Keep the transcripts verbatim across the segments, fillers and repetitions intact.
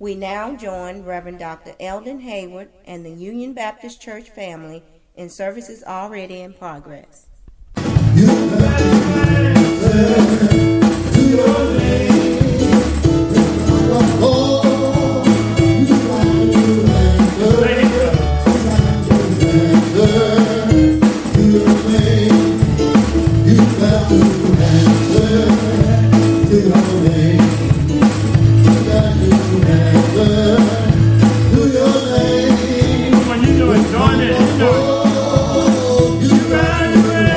We now join Reverend Doctor Eldon Hayward and the Union Baptist Church family in services already in progress. When you do it, join it. You know.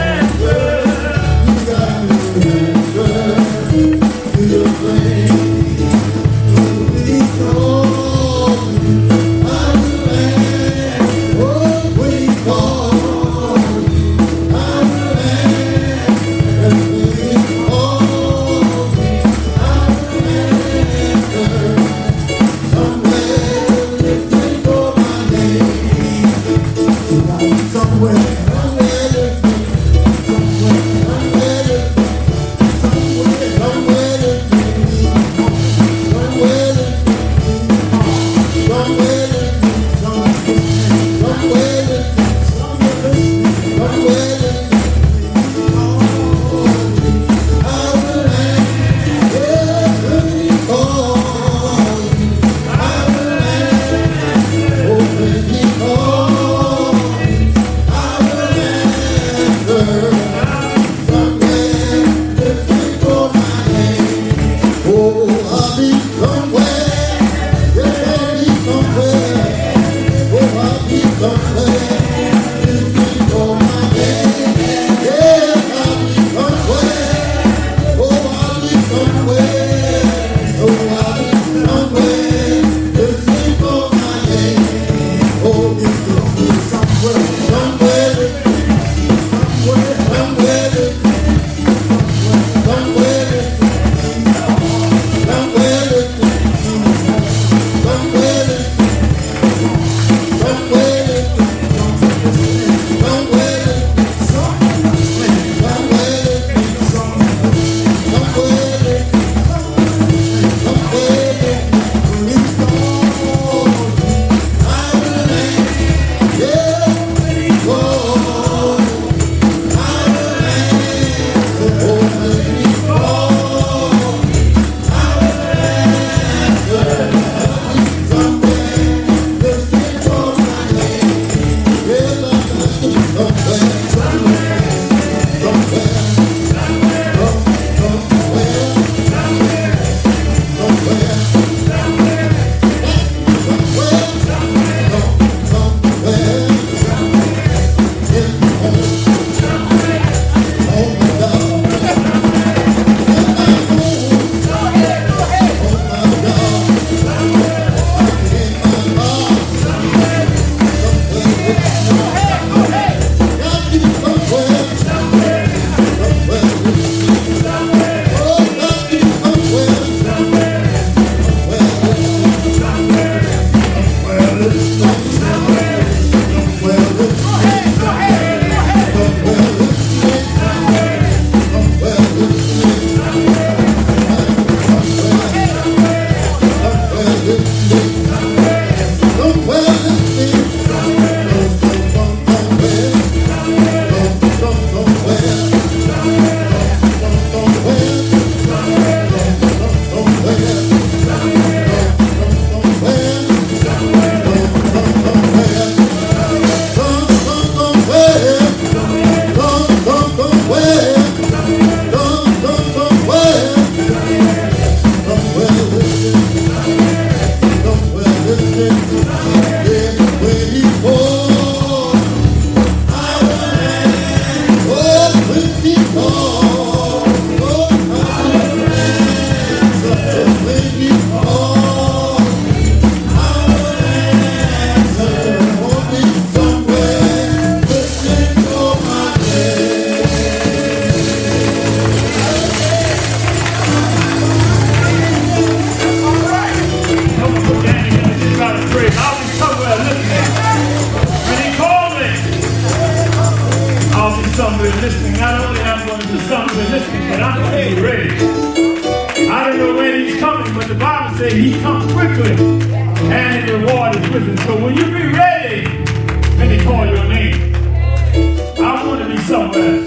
Bible says he comes quickly and his reward is with him. So will you be ready when they call your name? I want to be somewhere.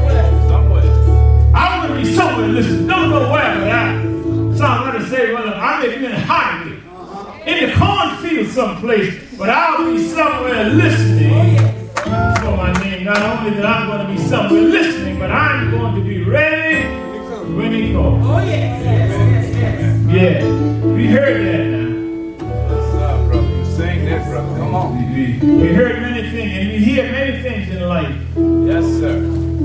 I want to be somewhere. Listen, don't know where, but I, so I'm going to say, well, I may be in Hollywood, in the cornfield someplace, but I'll be somewhere listening for my name. Not only that I'm going to be somewhere listening, but I'm going to be ready when he calls. Oh, yes, yes, yes, yes. Yeah, we heard that now. What's up, brother? You sang that, brother. Come on. We, we heard many things, and we hear many things in life. Yes, sir.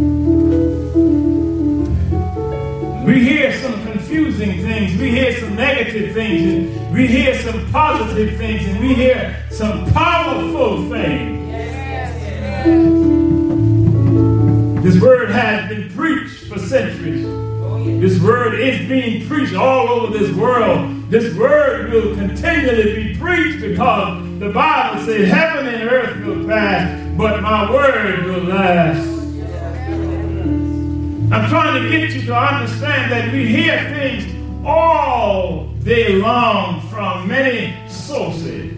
We hear some confusing things. We hear some negative things. And we hear some positive things. And we hear some powerful things. Yes, yes. This word has been preached for centuries. This word is being preached all over this world. This word will continually be preached because the Bible says heaven and earth will pass, but my word will last. I'm trying to get you to understand that we hear things all day long from many sources,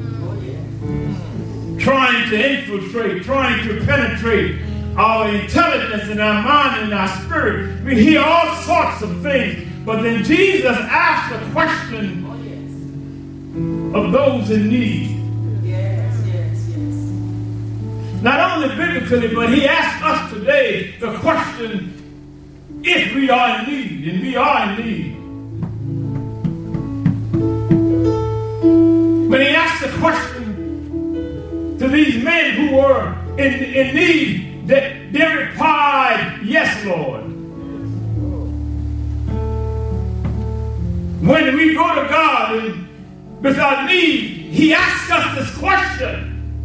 trying to infiltrate, trying to penetrate our intelligence and our mind and our spirit. We hear all sorts of things, but then Jesus asked a question of those in need. Yes, yes, yes. Not only biblically, but he asked us today the question, if we are in need, and we are in need. When he asked the question to these men who were in, in need, they, they replied, yes, Lord. When we go to God and with our need, he asks us this question.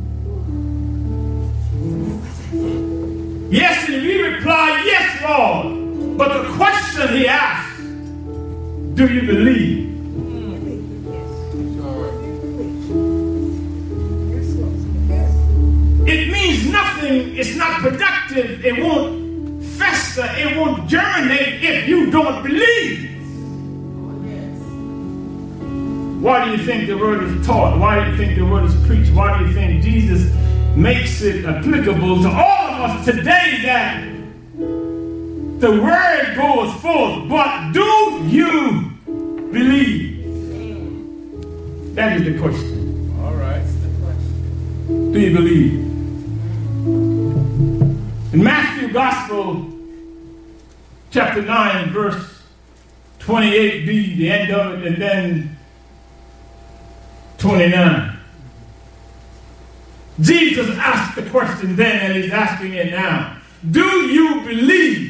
Yes, and we reply, yes, Lord. But the question he asked, do you believe? It means nothing. It's not productive. It won't fester. It won't germinate if you don't believe. Why do you think the word is taught? Why do you think the word is preached? Why do you think Jesus makes it applicable to all of us today that the word goes forth, but do you believe? That is the question. All right. Do you believe? In Matthew Gospel, chapter nine, verse twenty-eight b, the end of it, and then twenty-nine. Jesus asked the question then, and he's asking it now. Do you believe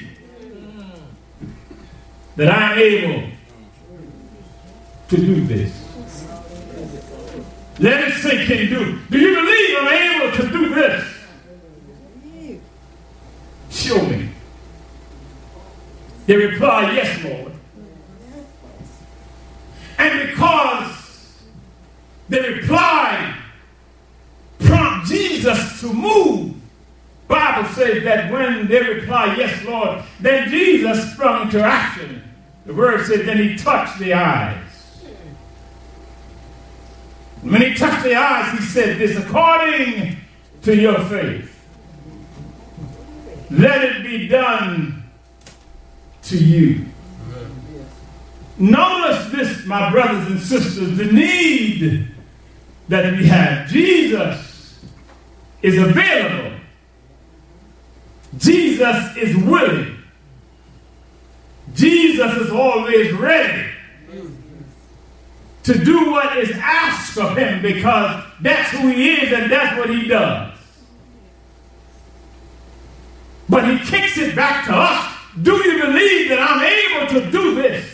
that I am able to do this? Let it sink in. Do, do you believe I'm able to do this? Show me. They reply, yes, Lord. And because they replied, prompt Jesus to move. Bible says that when they reply, yes, Lord, then Jesus sprung into action. The word said, then he touched the eyes. When he touched the eyes, he said, this according to your faith. Let it be done to you. Notice this, my brothers and sisters, the need that we have. Jesus is available. Jesus is willing. Jesus is always ready to do what is asked of him because that's who he is and that's what he does. But he kicks it back to us. Do you believe that I'm able to do this?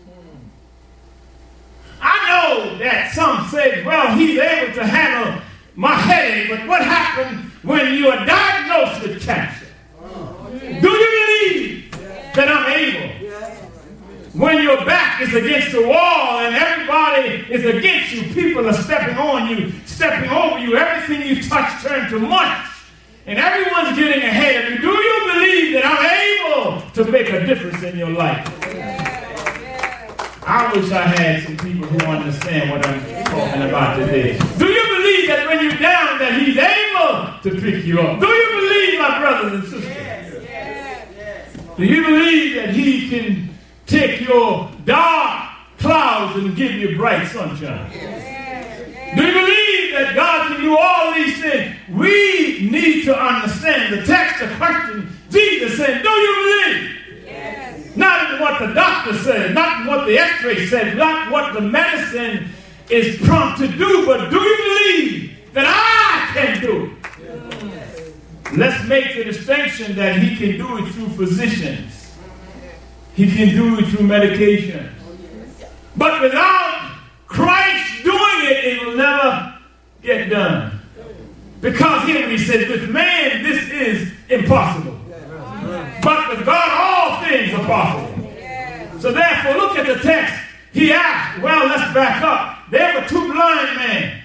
I know that some say, well, he's able to handle my headache, but what happened when you are diagnosed with cancer? Do you believe that I'm able? When your back is against the wall and everybody is against you, people are stepping on you, stepping over you, everything you touch turns to much, and everyone's getting ahead of you. Do you believe that I'm able to make a difference in your life? I wish I had some people who understand what I'm talking about today. Do you believe that when you're down that he's able to pick you up? Do you believe, my brothers and sisters? Yes, yes, yes. Do you believe that he can take your dark clouds and give you bright sunshine? Yes. Do you believe that God can do all these things? We need to understand the text, the question. Jesus said, do you believe? Yes. Not in what the doctor said, not in what the x-ray said, not what the medicine is prompt to do, but do you believe that I can do it? Yes. Let's make the distinction that he can do it through physicians. He can do it through medication. But without Christ doing it, it will never get done. Because here he says, with man this is impossible. But with God all things are possible. So therefore, look at the text. He asked, well, let's back up. There were two blind men.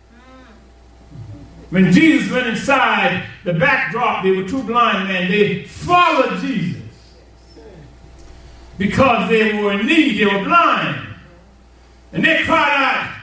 When Jesus went inside the backdrop, there were two blind men. They followed Jesus because they were in need. They were blind. And they cried out,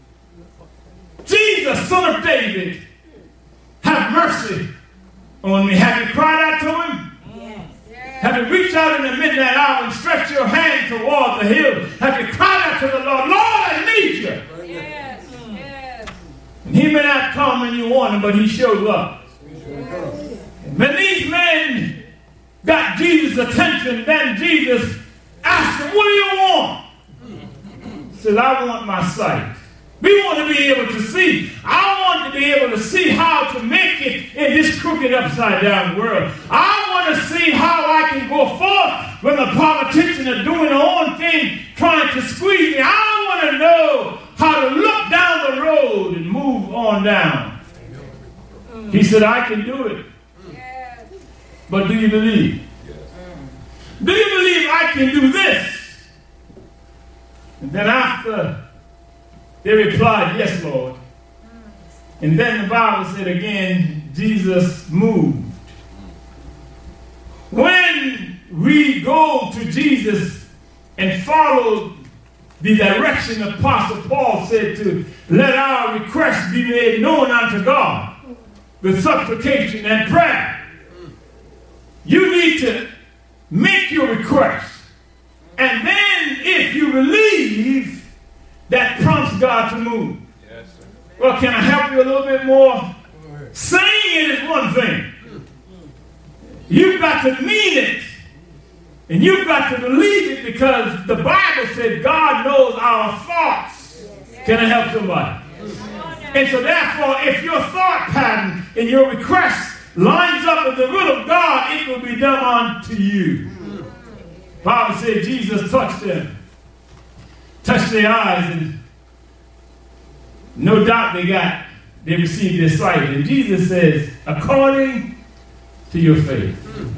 Jesus, Son of David, have mercy on me. Have you cried out to him? Yes. Have you reached out in the midnight hour and stretched your hand toward the hill? Have you cried out to the Lord, Lord, I need you? Yes. Yes. And he may not come when you want him, but he shows up. Yes. When these men got Jesus' attention, then Jesus asked them, what do you want? He said, I want my sight. We want to be able to see. I want to be able to see how to make it in this crooked, upside-down world. I want to see how I can go forth when the politicians are doing their own thing, trying to squeeze me. I want to know how to look down the road and move on down. He said, I can do it. But do you believe? Do you believe I can do this? And then after they replied, yes, Lord. And then the Bible said again, Jesus moved. When we go to Jesus and follow the direction Apostle Paul said to let our requests be made known unto God with supplication and prayer, you need to make your request. And then if you believe, that prompts God to move. Yes, sir. Well, can I help you a little bit more? Saying it is one thing. You've got to mean it. And you've got to believe it because the Bible said God knows our thoughts. Yes. Can I help somebody? Yes. And so therefore, if your thought pattern and your request lines up with the will of God, it will be done unto you. The Bible said Jesus touched them. Touched their eyes, and no doubt they got, they received their sight. And Jesus says, according to your faith,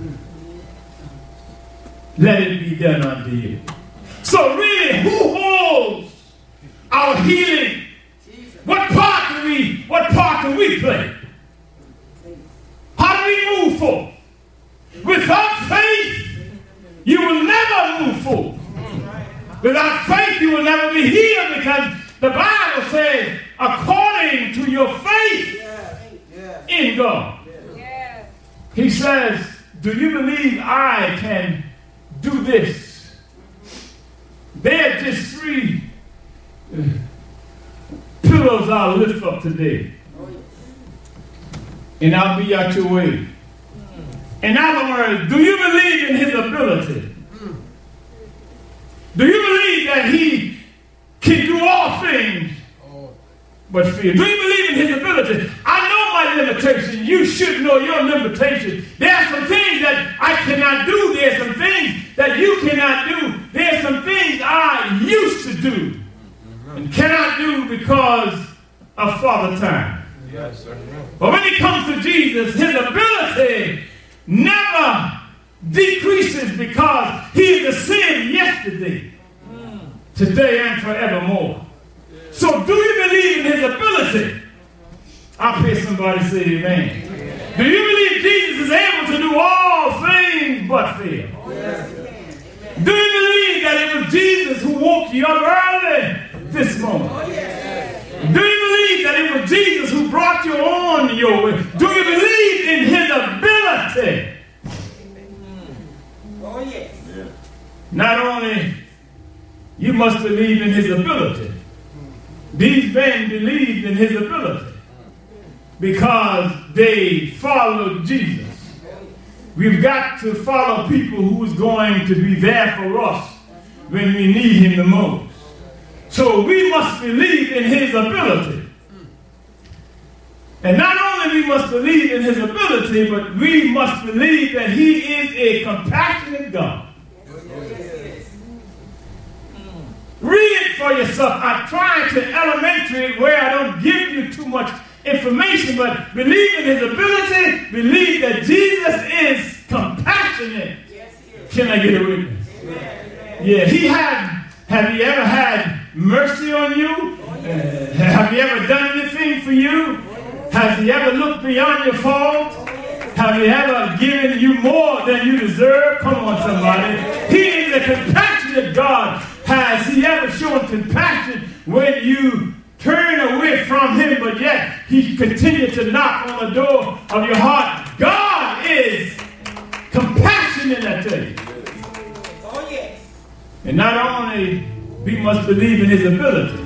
let it be done unto you. So really, who holds our healing? What part do we, what part do we play? How do we move forward? Without faith, you will never move forward. Without faith, you will never be healed because the Bible says, according to your faith yes. Yes. in God. Yes. He says, do you believe I can do this? There are just three uh, pillars I'll lift up today. And I'll be out your way. In other words, do you believe in his ability? Do you believe that he can do all things but fear? Do you believe in his ability? I know my limitation. You should know your limitation. There are some things that I cannot do. There are some things that you cannot do. There are some things I used to do and cannot do because of Father Time. Yes, sir. But when it comes to Jesus, his ability never decreases because he is the same yesterday, today, and forevermore. So do you believe in his ability? I pray somebody say amen. Amen. Do you believe Jesus is able to do all things but fail? Yes. Do you believe that it was Jesus who woke you up early this morning? Do you believe that it was Jesus who brought you on your way? Do you believe in his ability? Oh, yes. Not only you must believe in his ability. These men believed in his ability because they followed Jesus. We've got to follow people who's going to be there for us when we need him the most. So we must believe in his ability. And not only we must believe in his ability, but we must believe that he is a compassionate God. Read it for yourself. I'm trying to elementary it where I don't give you too much information, but believe in his ability, believe that Jesus is compassionate. Can I get a witness? Yeah, he had, have you ever had mercy on you? Uh, have you ever done anything for you? Has he ever looked beyond your fault? Have he ever given you more than you deserve? Come on, somebody. He is a compassionate God. Has he ever shown compassion when you turn away from him, but yet he continues to knock on the door of your heart? God is compassionate, I tell you. Oh, yes. And not only we must believe in his ability,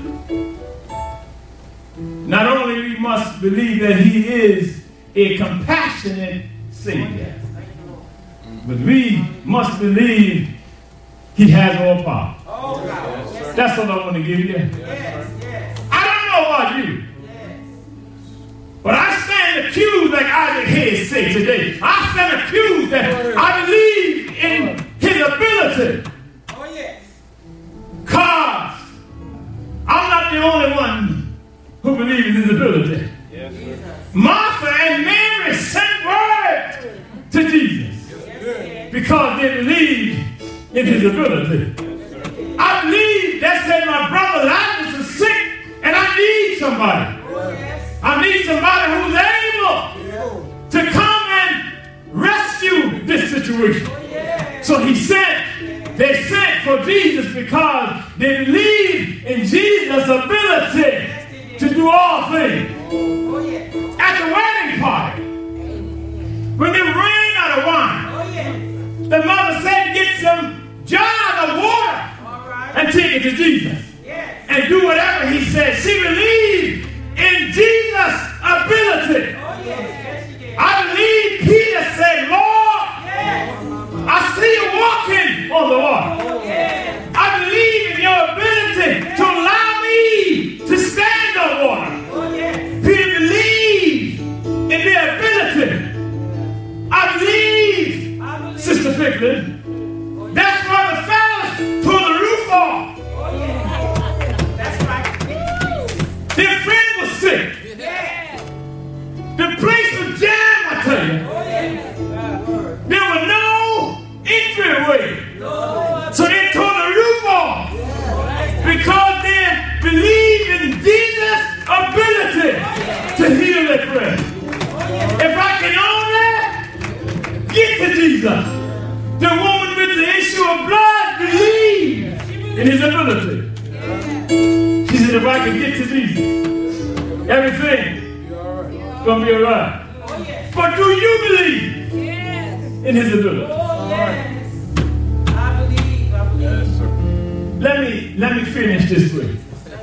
not only we must believe that he is a compassionate Savior, but we must believe he has all power. Oh, God. Yes. That's what I want to give you. Yes, yes. I don't know about you, Yes. but I stand accused, like Isaac Hayes said today. I stand accused that I believe in his ability. Oh, yes. Because I'm not the only one who believes in his ability. Yes, sir. Martha and Mary sent word to Jesus because they believed in his ability. I believe that said my brother Lazarus is sick and I need somebody. I need somebody who's able to come and rescue this situation. So he sent, they sent for Jesus because they believed in Jesus' ability to do all things. At the wedding party, when they ran out of wine, the mother said, get some jars of water and take it to Jesus. And do whatever he said. She believed in Jesus' ability. I believe Peter said, Lord, I see you walking on the water. I believe in your ability to allow me to stand on water. Peter believed in their ability. I believe, Sister Ficklin, that's why the fellas pulled the roof off. Their friend was sick. The place was jammed, I tell you. There was no entryway. So they tore the roof off because they believed in Jesus' ability to heal their friend. If I can only get to Jesus, the woman with the issue of blood believed in his ability. She said, if I can get to Jesus, everything is going to be all right. But do you believe in his ability? I believe, I believe. Yes, sir. Let me, let me finish this way.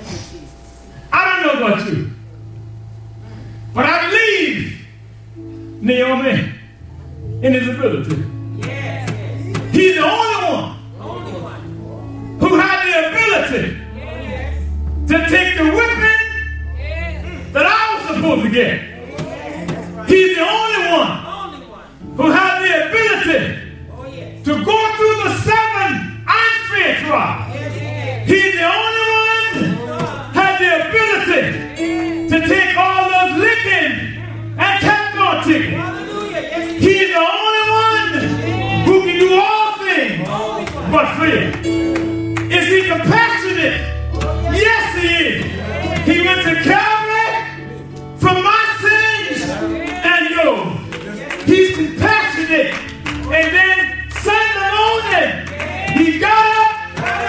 I don't know about you, but I believe Naomi in his ability. He's the only one who had the ability to take the whipping that I was supposed to get. He's the only one who had the ability to go through the seven unfair trials. He's the only one who had the ability to take all those licking and kept on ticking. He's the only one who can do all things but fail. Is he compassionate? Yes, he is. He went to Calvary for my sins and yours. He's compassionate. And then Sunday morning, he got up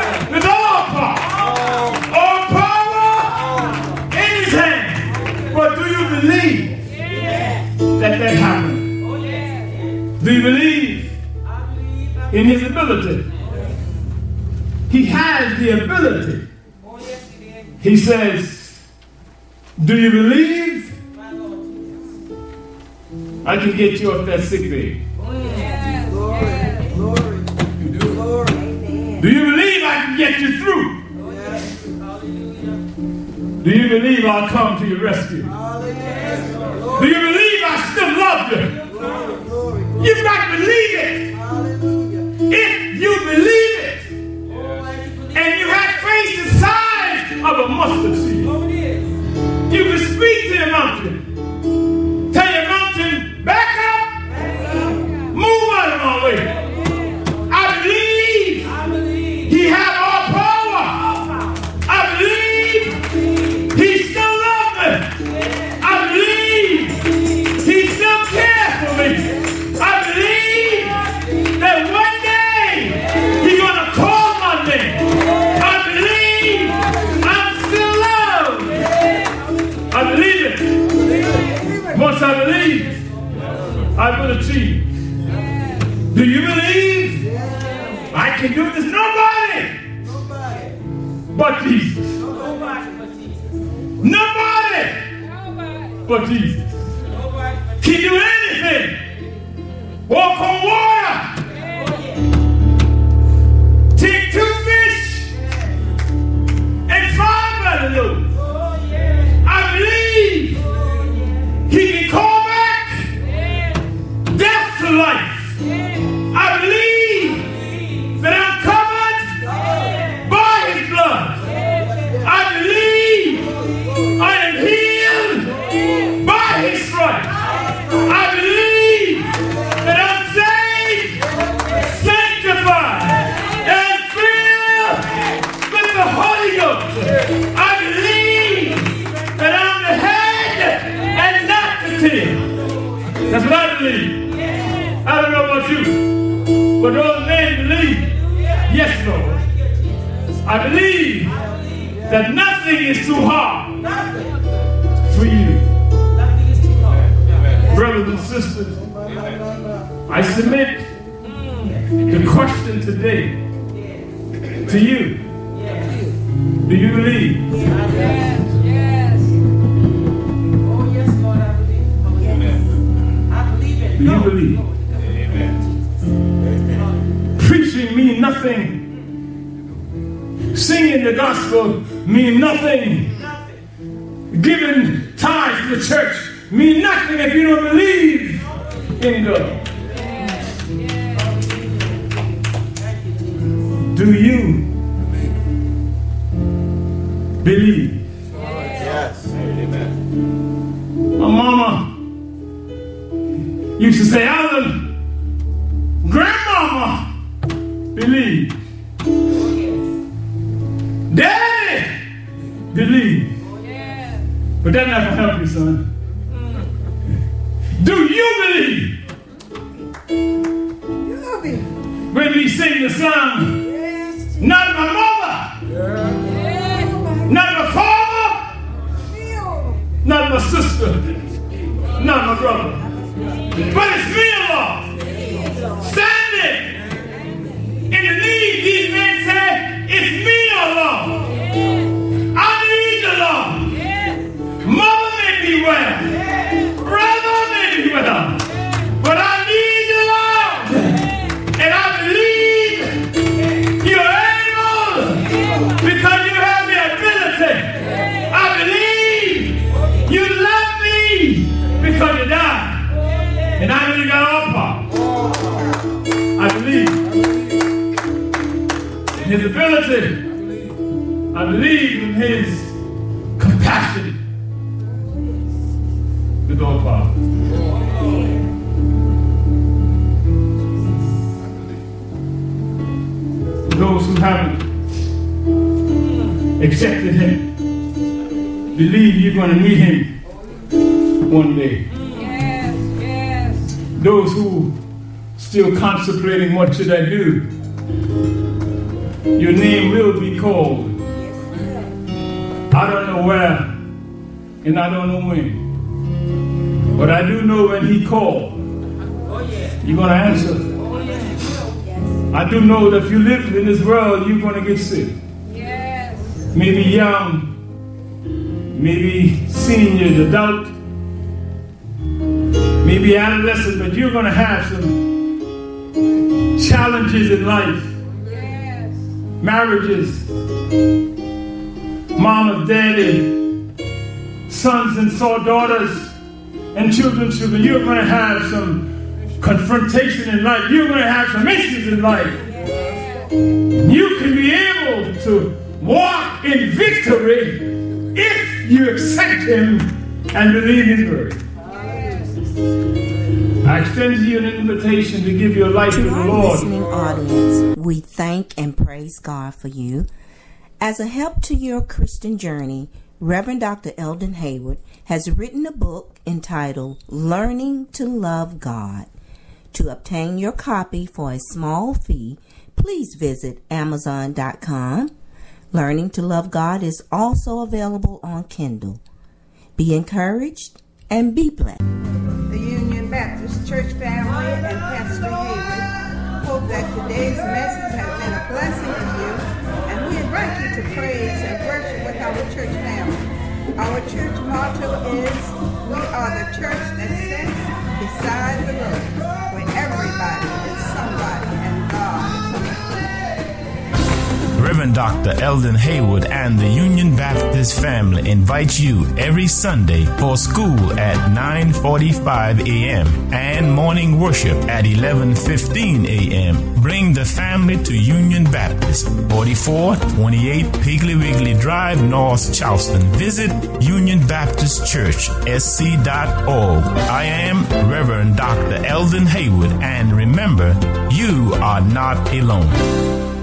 you believe in his ability? He has the ability. He says, do you believe I can get you off that sick bed? Do you believe I can get you through? Do you believe I'll come to your rescue? Do you believe I still love you? You've got to believe it. If you believe it, and you have faith the size of a mustard seed, you can speak to the mountain. Tell your mountain, back up, move out of my way. I believe he has all power. I believe he still loves me. I believe he still cares for me. I believe that one day he's going to call my name. I believe I'm still loved. I believe it. Once I believe, I will achieve. Do you believe I can do this? Nobody but Jesus. Nobody but Jesus. Can do anything. Walk on water. Take two fish and five other loaves. I believe he can call back death to life. I believe that I'm covered by his blood. I believe I am healed by his stripes. I believe that I'm saved, sanctified, and filled with the Holy Ghost. I believe that I'm the head and not the tail. That's what I believe. I don't know about you, but those men believe. Yes, Lord. I believe that nothing is too hard for you. Brothers and sisters, I submit the question today to you. Do you believe? Yes, yes. Oh, yes, Lord, I believe. I believe it. Do you believe? Preaching means nothing. Singing the gospel means nothing. Giving tithes to the church means nothing if you don't believe in God. Do you believe? Yes. Amen. My mama used to say, Alan, grandmama believe. Daddy believe. But that's not going to help you, son. Do you believe? When we sing the song, not my mother, not my father, not my sister, not my brother, but it's me, Lord. Standing in the need, these men say, it's me, Lord. I need the Lord. Mother may be well, brother may be well, but I need the Lord. And I believe you're able because you have the ability. I believe you love me because you died. And I really got all power. I believe in his ability. I believe in his compassion with all power. Those who haven't accepted him, believe you're going to meet him one day. Yes, yes. Those who still contemplating what should I do, your name will be called. I don't know where and I don't know when, but I do know when he called, Oh, yeah. You're going to answer. I do know that if you live in this world, you're going to get sick. Yes. Maybe young, maybe seniors, adult, maybe adolescent, but you're going to have some challenges in life. Yes. Marriages, mama, daddy, sons and so daughters, and children's children. You're going to have some confrontation in life. You're going to have some issues in life. You can be able to walk in victory if you accept Him and believe His word. I extend to you an invitation to give your life to, to the our Lord. Listening audience, we thank and praise God for you. As a help to your Christian journey, Reverend Doctor Eldon Haywood has written a book entitled Learning to Love God. To obtain your copy for a small fee, please visit amazon dot com. Learning to Love God is also available on Kindle. Be encouraged and be blessed. The Union Baptist Church family and Pastor Haywood hope that today's message has been a blessing to you, and we invite you to praise and worship with our church family. Our church motto is, we are the church that sits beside the road, where everybody is somebody and God is somebody. Reverend Doctor Eldon Haywood and the Union Baptist family invite you every Sunday for school at nine forty-five a.m. and morning worship at eleven fifteen a.m. Bring the family to Union Baptist, forty-four twenty-eight Piggly Wiggly Drive, North Charleston. Visit Union Baptist Church, S C dot org. I am Reverend Doctor Eldon Haywood, and remember, you are not alone.